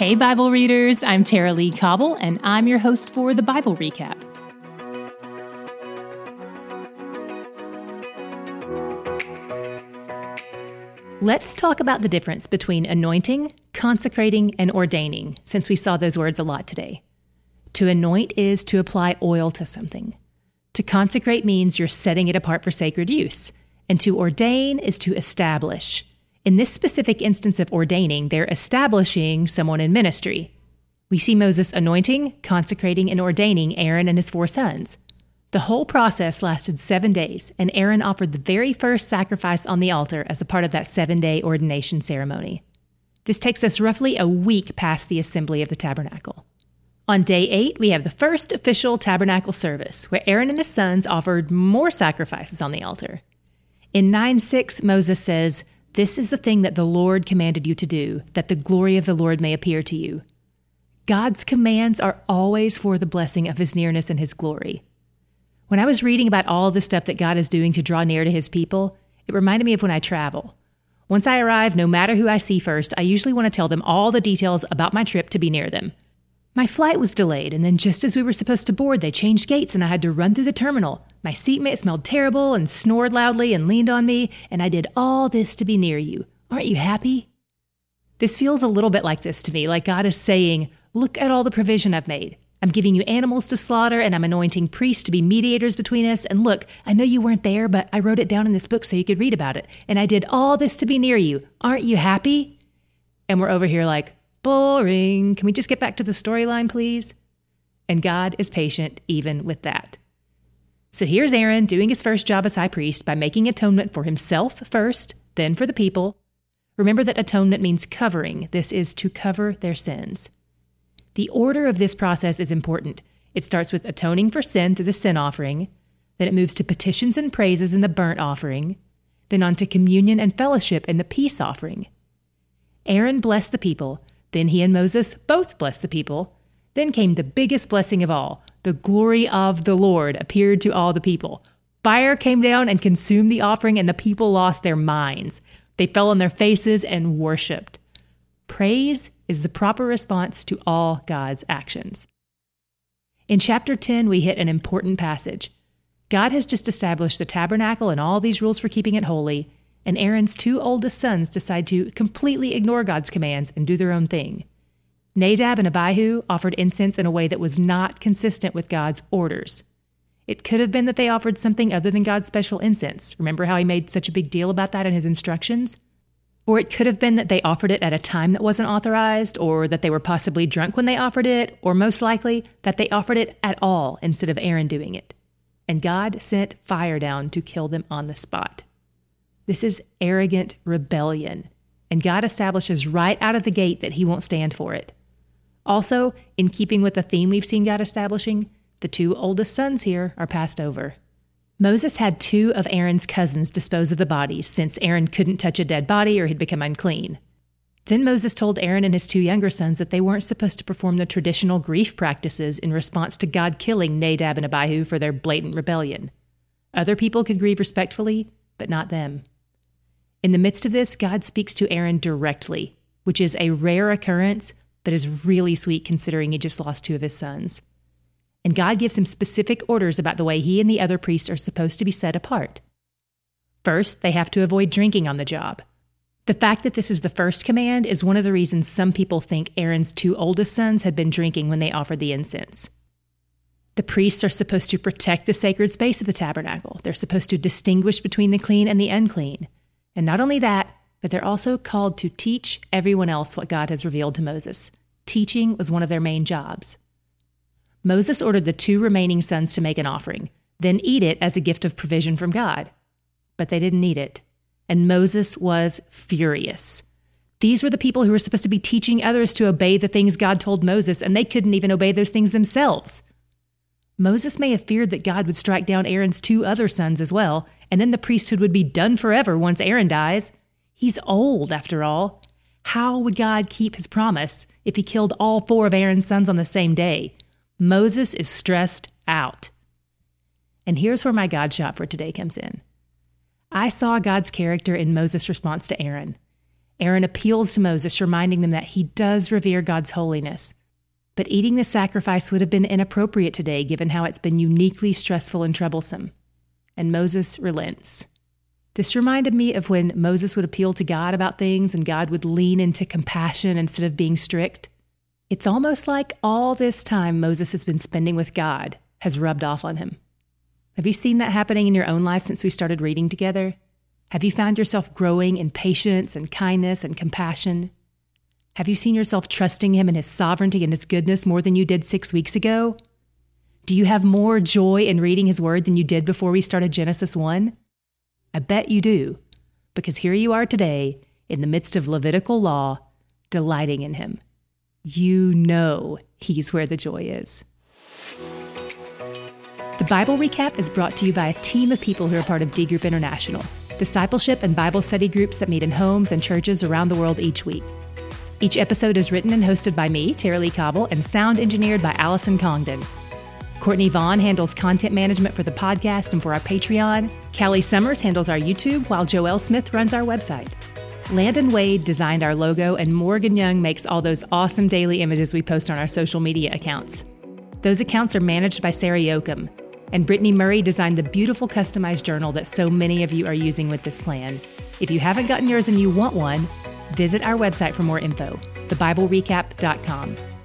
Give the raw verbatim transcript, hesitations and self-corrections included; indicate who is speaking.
Speaker 1: Hey, Bible readers, I'm Tara Lee Cobble, and I'm your host for the Bible Recap. Let's talk about the difference between anointing, consecrating, and ordaining, since we saw those words a lot today. To anoint is to apply oil to something. To consecrate means you're setting it apart for sacred use. And to ordain is to establish. In this specific instance of ordaining, they're establishing someone in ministry. We see Moses anointing, consecrating, and ordaining Aaron and his four sons. The whole process lasted seven days, and Aaron offered the very first sacrifice on the altar as a part of that seven-day ordination ceremony. This takes us roughly a week past the assembly of the tabernacle. On day eight, we have the first official tabernacle service, where Aaron and his sons offered more sacrifices on the altar. In nine six, Moses says, "This is the thing that the Lord commanded you to do, that the glory of the Lord may appear to you." God's commands are always for the blessing of his nearness and his glory. When I was reading about all the stuff that God is doing to draw near to his people, it reminded me of when I travel. Once I arrive, no matter who I see first, I usually want to tell them all the details about my trip to be near them. My flight was delayed, and then just as we were supposed to board, they changed gates and I had to run through the terminal. My seatmate smelled terrible and snored loudly and leaned on me, and I did all this to be near you. Aren't you happy? This feels a little bit like this to me, like God is saying, look at all the provision I've made. I'm giving you animals to slaughter, and I'm anointing priests to be mediators between us. And look, I know you weren't there, but I wrote it down in this book so you could read about it. And I did all this to be near you. Aren't you happy? And we're over here like, boring. Can we just get back to the storyline, please? And God is patient even with that. So here's Aaron doing his first job as high priest by making atonement for himself first, then for the people. Remember that atonement means covering. This is to cover their sins. The order of this process is important. It starts with atoning for sin through the sin offering, then it moves to petitions and praises in the burnt offering, then on to communion and fellowship in the peace offering. Aaron blessed the people, then he and Moses both blessed the people. Then came the biggest blessing of all. The glory of the Lord appeared to all the people. Fire came down and consumed the offering, and the people lost their minds. They fell on their faces and worshipped. Praise is the proper response to all God's actions. In chapter ten, we hit an important passage. God has just established the tabernacle and all these rules for keeping it holy, and Aaron's two oldest sons decide to completely ignore God's commands and do their own thing. Nadab and Abihu offered incense in a way that was not consistent with God's orders. It could have been that they offered something other than God's special incense. Remember how he made such a big deal about that in his instructions? Or it could have been that they offered it at a time that wasn't authorized, or that they were possibly drunk when they offered it, or most likely that they offered it at all instead of Aaron doing it. And God sent fire down to kill them on the spot. This is arrogant rebellion, and God establishes right out of the gate that he won't stand for it. Also, in keeping with the theme we've seen God establishing, the two oldest sons here are passed over. Moses had two of Aaron's cousins dispose of the bodies, since Aaron couldn't touch a dead body or he'd become unclean. Then Moses told Aaron and his two younger sons that they weren't supposed to perform the traditional grief practices in response to God killing Nadab and Abihu for their blatant rebellion. Other people could grieve respectfully, but not them. In the midst of this, God speaks to Aaron directly, which is a rare occurrence, but is really sweet considering he just lost two of his sons. And God gives him specific orders about the way he and the other priests are supposed to be set apart. First, they have to avoid drinking on the job. The fact that this is the first command is one of the reasons some people think Aaron's two oldest sons had been drinking when they offered the incense. The priests are supposed to protect the sacred space of the tabernacle. They're supposed to distinguish between the clean and the unclean. And not only that, but they're also called to teach everyone else what God has revealed to Moses. Teaching was one of their main jobs. Moses ordered the two remaining sons to make an offering, then eat it as a gift of provision from God. But they didn't eat it, and Moses was furious. These were the people who were supposed to be teaching others to obey the things God told Moses, and they couldn't even obey those things themselves. Moses may have feared that God would strike down Aaron's two other sons as well, and then the priesthood would be done forever once Aaron dies. He's old, after all. How would God keep his promise if he killed all four of Aaron's sons on the same day? Moses is stressed out. And here's where my God shot for today comes in. I saw God's character in Moses' response to Aaron. Aaron appeals to Moses, reminding them that he does revere God's holiness. But eating the sacrifice would have been inappropriate today, given how it's been uniquely stressful and troublesome. And Moses relents. This reminded me of when Moses would appeal to God about things and God would lean into compassion instead of being strict. It's almost like all this time Moses has been spending with God has rubbed off on him. Have you seen that happening in your own life since we started reading together? Have you found yourself growing in patience and kindness and compassion? Have you seen yourself trusting him in his sovereignty and his goodness more than you did six weeks ago? Do you have more joy in reading his word than you did before we started Genesis one? I bet you do, because here you are today in the midst of Levitical law, delighting in him. You know he's where the joy is. The Bible Recap is brought to you by a team of people who are part of D Group International, discipleship and Bible study groups that meet in homes and churches around the world each week. Each episode is written and hosted by me, Tara Lee Cobble, and sound engineered by Allison Congdon. Courtney Vaughn handles content management for the podcast and for our Patreon. Callie Summers handles our YouTube, while Joelle Smith runs our website. Landon Wade designed our logo, and Morgan Young makes all those awesome daily images we post on our social media accounts. Those accounts are managed by Sarah Yoakum. And Brittany Murray designed the beautiful customized journal that so many of you are using with this plan. If you haven't gotten yours and you want one, visit our website for more info, the bible recap dot com.